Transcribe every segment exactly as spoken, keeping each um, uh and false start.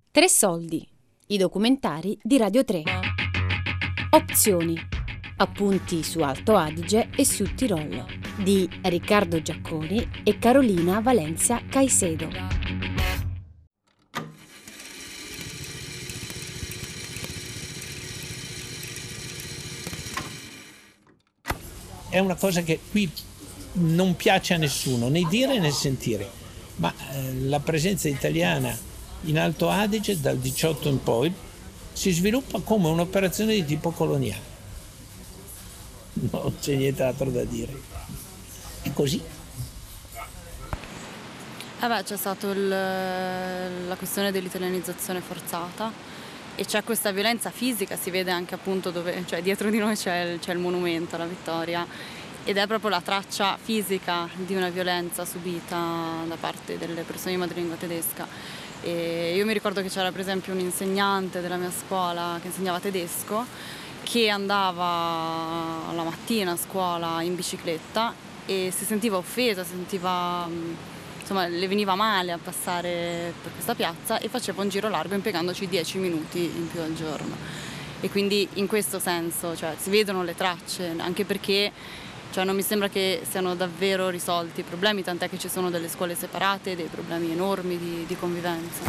Tre soldi, i documentari di Radio tre. Opzioni, appunti su Alto Adige e Sud Tirolo, di Riccardo Giacconi e Carolina Valencia Caicedo. È una cosa che qui non piace a nessuno, né dire né sentire, ma eh, la presenza italiana in Alto Adige dal diciotto in poi si sviluppa come un'operazione di tipo coloniale. Non c'è nient'altro da dire. È così. Eh beh, c'è stata la questione dell'italianizzazione forzata e c'è questa violenza fisica, si vede anche appunto dove, cioè dietro di noi c'è il, c'è il monumento alla vittoria, ed è proprio la traccia fisica di una violenza subita da parte delle persone di madrelingua tedesca. E io mi ricordo che c'era per esempio un insegnante della mia scuola che insegnava tedesco che andava la mattina a scuola in bicicletta e si sentiva offesa, si sentiva, insomma, le veniva male a passare per questa piazza e faceva un giro largo impiegandoci dieci minuti in più al giorno. E quindi in questo senso, cioè, si vedono le tracce, anche perché cioè, non mi sembra che siano davvero risolti i problemi, tant'è che ci sono delle scuole separate, dei problemi enormi di, di convivenza.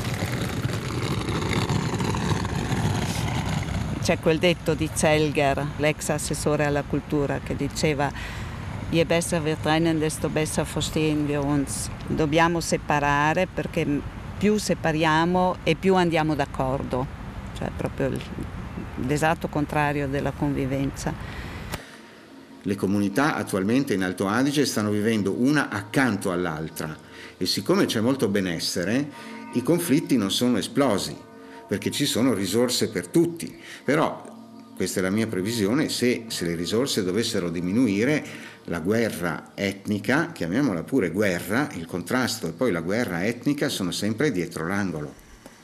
C'è quel detto di Zelger, l'ex assessore alla cultura, che diceva Je besser wir trennen, desto besser verstehen wir uns. Dobbiamo separare perché più separiamo e più andiamo d'accordo. Cioè proprio l'esatto contrario della convivenza. Le comunità attualmente in Alto Adige stanno vivendo una accanto all'altra e siccome c'è molto benessere, i conflitti non sono esplosi, perché ci sono risorse per tutti. Però, questa è la mia previsione, se, se le risorse dovessero diminuire, la guerra etnica, chiamiamola pure guerra, il contrasto e poi la guerra etnica sono sempre dietro l'angolo.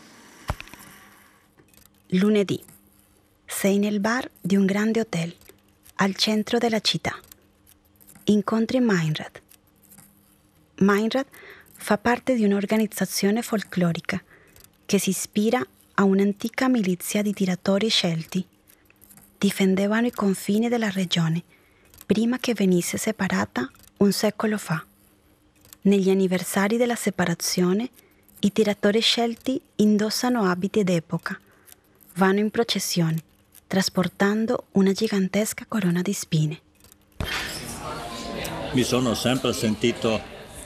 Lunedì. Sei nel bar di un grande hotel al centro della città. Incontri Meinrad. Meinrad fa parte di un'organizzazione folclorica che si ispira a un'antica milizia di tiratori scelti. Difendevano i confini della regione prima che venisse separata un secolo fa. Negli anniversari della separazione, i tiratori scelti indossano abiti d'epoca, vanno in processione, trasportando una gigantesca corona di spine. Mi sono sempre sentito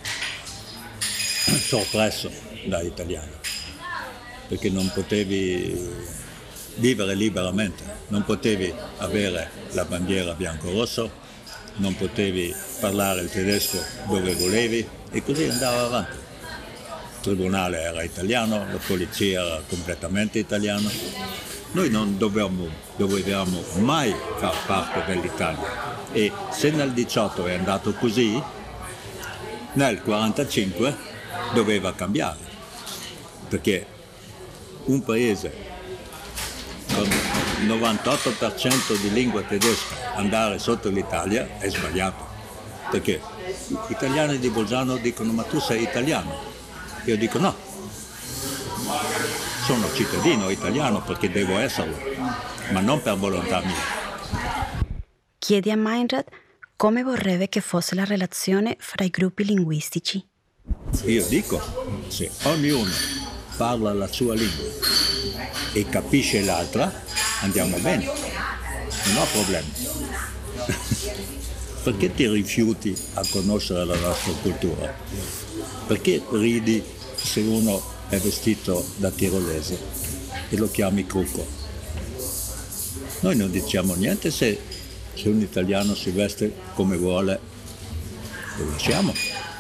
sorpreso dagli italiani, perché non potevi vivere liberamente, non potevi avere la bandiera bianco-rosso, non potevi parlare il tedesco dove volevi e così andava avanti. Il tribunale era italiano, la polizia era completamente italiana. Noi non dovevamo, dovevamo mai far parte dell'Italia e se nel diciotto è andato così, nel quarantacinque doveva cambiare, perché un paese con il novantotto per cento di lingua tedesca andare sotto l'Italia è sbagliato, perché gli italiani di Bolzano dicono ma tu sei italiano, io dico no. Sono cittadino italiano perché devo esserlo, ma non per volontà mia. Chiede a Meinrad come vorrebbe che fosse la relazione fra i gruppi linguistici. Io dico, se ognuno parla la sua lingua e capisce l'altra, andiamo bene, non ho problemi. Perché ti rifiuti a conoscere la nostra cultura? Perché ridi se uno è vestito da tirolese e lo chiami Crucco? Noi non diciamo niente se, se un italiano si veste come vuole, lo lasciamo.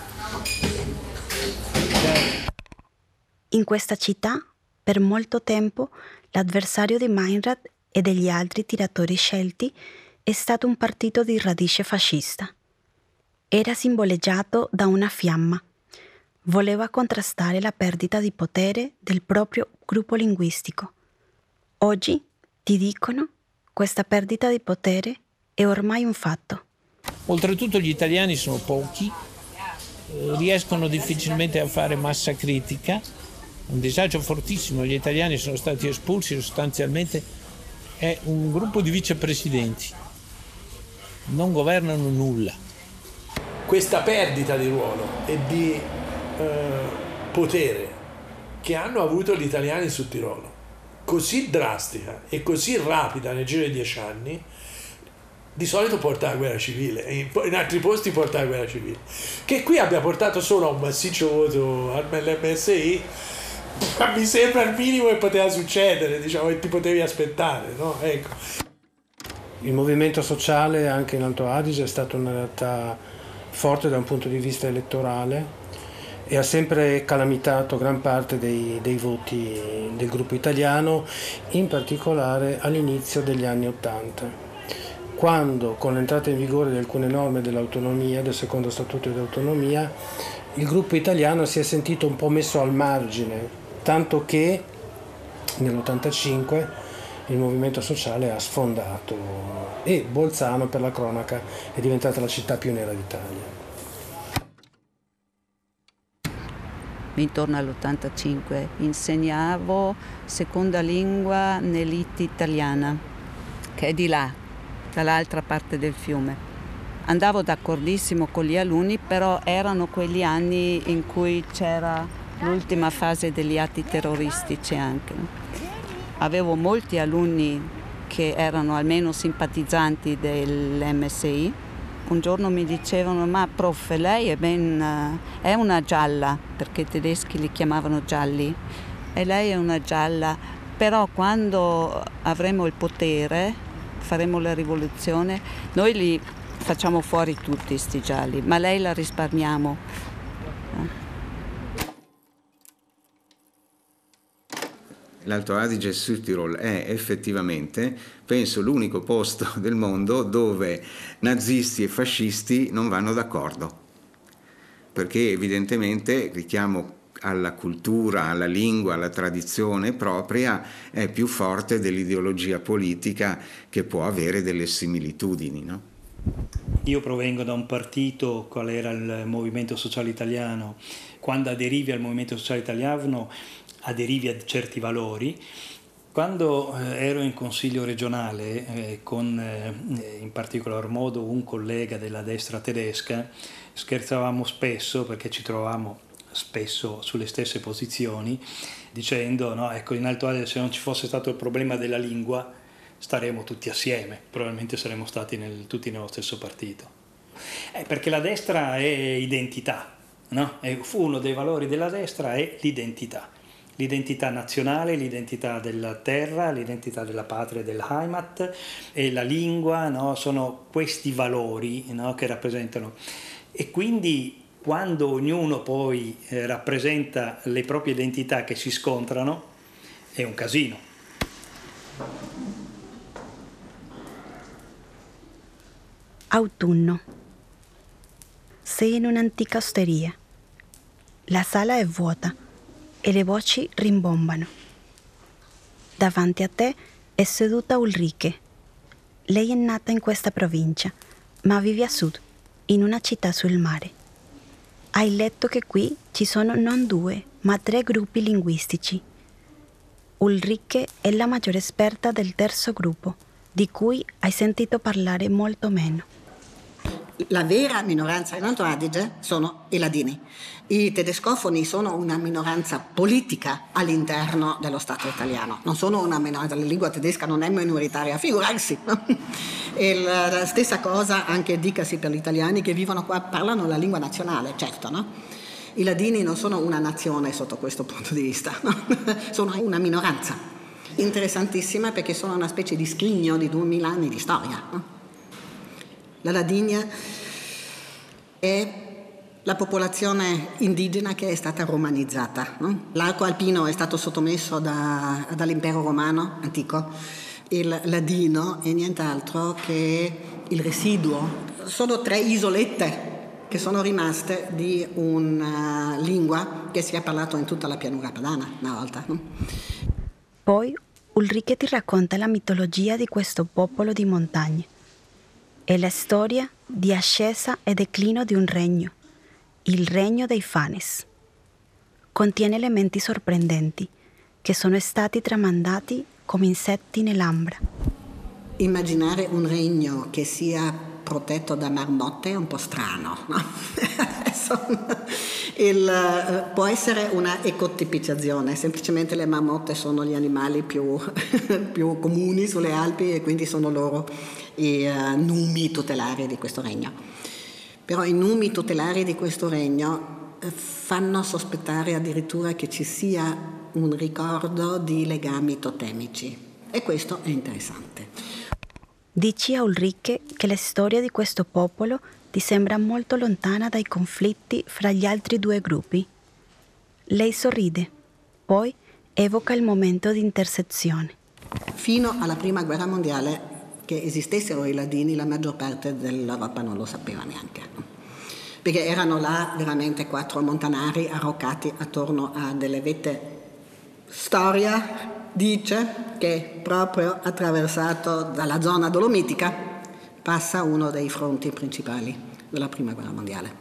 In questa città, per molto tempo, l'avversario di Meinrad e degli altri tiratori scelti è stato un partito di radice fascista. Era simboleggiato da una fiamma. Voleva contrastare la perdita di potere del proprio gruppo linguistico. Oggi, ti dicono, questa perdita di potere è ormai un fatto. Oltretutto gli italiani sono pochi, riescono difficilmente a fare massa critica un disagio fortissimo, gli italiani sono stati espulsi sostanzialmente, è un gruppo di vicepresidenti, non governano nulla. Questa perdita di ruolo e di eh, potere che hanno avuto gli italiani sul Tirolo, così drastica e così rapida nel giro di dieci anni, di solito porta alla guerra civile, in altri posti porta alla guerra civile. Che qui abbia portato solo a un massiccio voto all'M S I, ma mi sembra il minimo che poteva succedere, diciamo, che ti potevi aspettare, no? Ecco. Il movimento sociale anche in Alto Adige è stato una realtà forte da un punto di vista elettorale e ha sempre calamitato gran parte dei, dei voti del gruppo italiano, in particolare all'inizio degli anni Ottanta, quando con l'entrata in vigore di alcune norme dell'autonomia, del secondo statuto di autonomia, il gruppo italiano si è sentito un po' messo al margine, tanto che nell'ottantacinque il movimento sociale ha sfondato e Bolzano, per la cronaca, è diventata la città più nera d'Italia. Intorno all'ottantacinque insegnavo seconda lingua nell'I T italiana, che è di là, dall'altra parte del fiume. Andavo d'accordissimo con gli alunni, però erano quegli anni in cui c'era l'ultima fase degli atti terroristici anche. Avevo molti alunni che erano almeno simpatizzanti dell'M S I. Un giorno mi dicevano: ma prof, lei è ben è una gialla, perché i tedeschi li chiamavano gialli, e lei è una gialla, però quando avremo il potere, faremo la rivoluzione, noi li facciamo fuori tutti sti gialli, ma lei la risparmiamo. L'Alto Adige e Südtirol è effettivamente, penso, l'unico posto del mondo dove nazisti e fascisti non vanno d'accordo, perché evidentemente il richiamo alla cultura, alla lingua, alla tradizione propria è più forte dell'ideologia politica, che può avere delle similitudini, no? Io provengo da un partito, qual era il Movimento Sociale Italiano. Quando aderivi al Movimento Sociale Italiano aderivi a certi valori. Quando eh, ero in consiglio regionale eh, con eh, in particolar modo un collega della destra tedesca, scherzavamo spesso, perché ci trovavamo spesso sulle stesse posizioni, dicendo: no, ecco, in Alto Adige, se non ci fosse stato il problema della lingua, staremmo tutti assieme, probabilmente saremmo stati nel, tutti nello stesso partito. Eh, perché la destra è identità, no? E fu uno dei valori della destra è l'identità. L'identità nazionale, l'identità della terra, l'identità della patria, del Heimat, e la lingua, no? Sono questi valori, no? Che rappresentano. E quindi quando ognuno poi eh, rappresenta le proprie identità che si scontrano, è un casino. Autunno. Sei in un'antica osteria. La sala è vuota e le voci rimbombano. Davanti a te è seduta Ulrike. Lei è nata in questa provincia, ma vive a sud, in una città sul mare. Hai letto che qui ci sono non due, ma tre gruppi linguistici. Ulrike è la maggiore esperta del terzo gruppo, di cui hai sentito parlare molto meno. La vera minoranza in Alto Adige sono i ladini. I tedescofoni sono una minoranza politica all'interno dello Stato italiano. Non sono una minoranza, la lingua tedesca non è minoritaria, figurarsi. E la stessa cosa anche dicasi per gli italiani che vivono qua, parlano la lingua nazionale, certo, no? I ladini non sono una nazione sotto questo punto di vista, no? Sono una minoranza interessantissima, perché sono una specie di scrigno di duemila anni di storia, no? La Ladinia è la popolazione indigena che è stata romanizzata, no? L'arco alpino è stato sottomesso da, dall'impero romano antico. Il ladino è nient'altro che il residuo. Sono tre isolette che sono rimaste di una lingua che si è parlato in tutta la pianura padana una volta, no? Poi Ulrike ti racconta la mitologia di questo popolo di montagne. È la storia di ascesa e declino di un regno, il regno dei Fanes. contiene elementi sorprendenti che sono stati tramandati come insetti nell'ambra. Immaginare un regno che sia protetto da marmotte è un po' strano, no? Il, può essere una ecotipizzazione, semplicemente le marmotte sono gli animali più, più comuni sulle Alpi e quindi sono loro i uh, numi tutelari di questo regno. Però i numi tutelari di questo regno fanno sospettare addirittura che ci sia un ricordo di legami totemici e questo è interessante. Dici a Ulrike che la storia di questo popolo ti sembra molto lontana dai conflitti fra gli altri due gruppi. Lei sorride, poi evoca il momento di intersezione. Fino alla prima guerra mondiale che esistessero i ladini la maggior parte dell'Europa non lo sapeva neanche, perché erano là veramente quattro montanari arroccati attorno a delle vette. Storia dice che proprio attraversato dalla zona dolomitica passa uno dei fronti principali della prima guerra mondiale.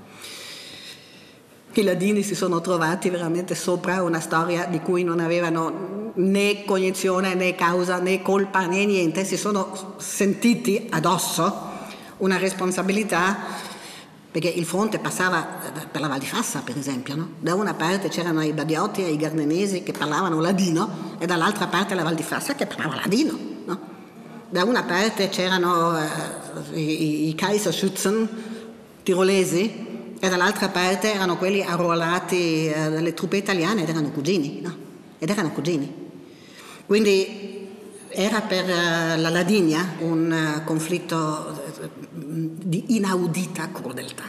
I ladini si sono trovati veramente sopra una storia di cui non avevano né cognizione, né causa, né colpa, né niente. Si sono sentiti addosso una responsabilità, perché il fronte passava per la Val di Fassa, per esempio, no? Da una parte c'erano i badiotti e i gardinesi che parlavano ladino e dall'altra parte la Val di Fassa che parlava ladino, no? Da una parte c'erano uh, i, i Kaiserschützen tirolesi e dall'altra parte erano quelli arruolati uh, dalle truppe italiane ed erano cugini, no? Ed erano cugini. Quindi era per uh, la Ladinia un uh, conflitto uh, di inaudita crudeltà.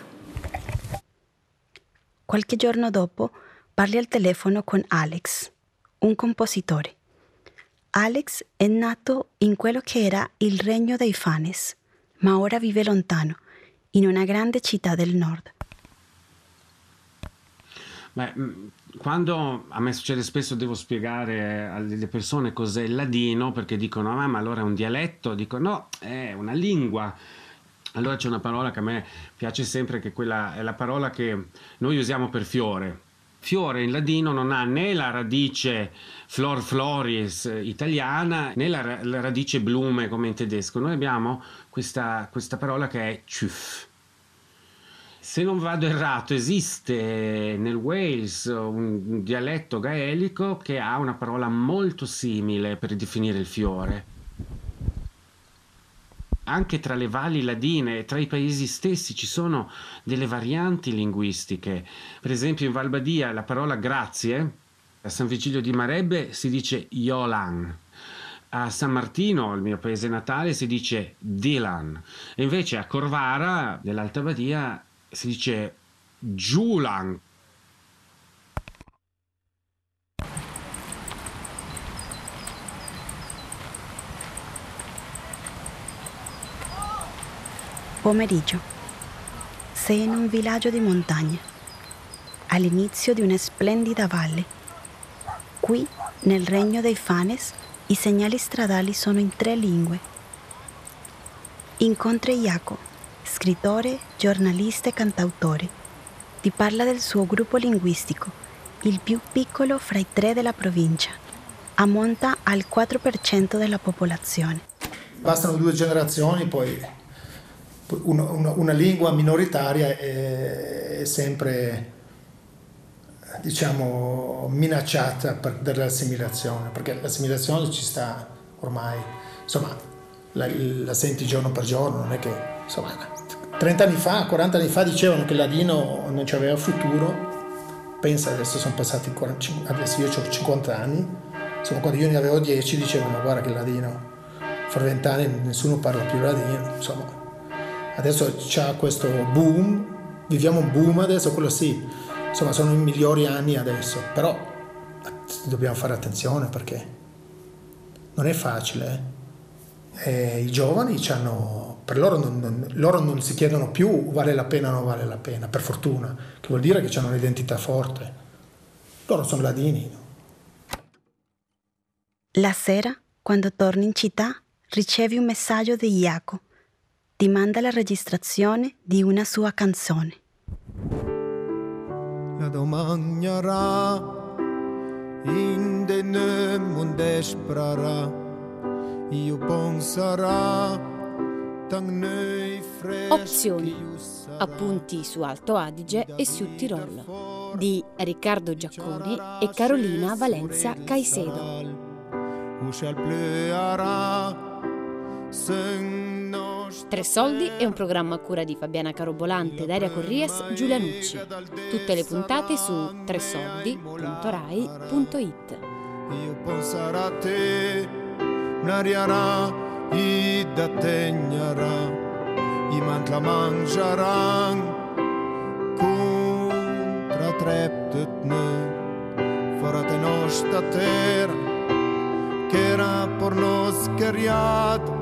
Qualche giorno dopo parli al telefono con Alex, un compositore. Alex è nato in quello che era il regno dei Fanes, ma ora vive lontano, in una grande città del nord. Beh, quando a me succede spesso devo spiegare alle persone cos'è il ladino, perché dicono ah, ma allora è un dialetto, dico no, è una lingua. Allora c'è una parola che a me piace sempre, che quella è la parola che noi usiamo per fiore. Fiore in ladino non ha né la radice flor floris italiana né la, la radice blume come in tedesco. Noi abbiamo questa, questa parola che è tschüf. Se non vado errato, esiste nel Wales un, un dialetto gaelico che ha una parola molto simile per definire il fiore. Anche tra le valli ladine, tra i paesi stessi, ci sono delle varianti linguistiche. Per esempio in Val Badia la parola grazie, a San Vigilio di Marebbe si dice Iolan, a San Martino, il mio paese natale, si dice Dilan, e invece a Corvara, dell'Alta Badia, si dice Giulan. Pomeriggio. Sei in un villaggio di montagna, all'inizio di una splendida valle. Qui, nel regno dei Fanes, i segnali stradali sono in tre lingue. Incontri Jaco, scrittore, giornalista e cantautore. Ti parla del suo gruppo linguistico, il più piccolo fra i tre della provincia. Ammonta al quattro per cento della popolazione. Bastano due generazioni, poi una, una, una lingua minoritaria è, è sempre, diciamo, minacciata per, dall'assimilazione, perché l'assimilazione ci sta ormai, insomma, la, la senti giorno per giorno, non è che, insomma, trenta anni fa, quaranta anni fa dicevano che il ladino non c'aveva futuro, pensa adesso sono passati quaranta, adesso io ho cinquanta anni, insomma quando io ne avevo dieci dicevano guarda che il ladino, fra vent'anni nessuno parla più ladino, insomma, adesso c'è questo boom, viviamo un boom adesso, quello sì, insomma sono i migliori anni adesso, però dobbiamo fare attenzione perché non è facile, eh? E i giovani c'hanno, per loro non, non, loro non si chiedono più vale la pena o non vale la pena, per fortuna, che vuol dire che hanno un'identità forte, loro sono ladini. La sera, quando torni in città, ricevi un messaggio di Jaco. Ti manda la registrazione di una sua canzone. da mangiarà in de nem und esperarà io penserà tan nei freschi. Opzioni. Appunti su Alto Adige e Südtirol di Riccardo Giacconi e Carolina Valencia Caicedo. Tre Soldi è un programma a cura di Fabiana Carobolante, Daria Corrias, Giulia Nucci. Tutte le puntate su tresoldi punto rai punto it. Io pensare a te, un'ariara, i da tegnara, i mantla mangiaran, contra treptet ne, forate nostra terra, che era per nos scheriato,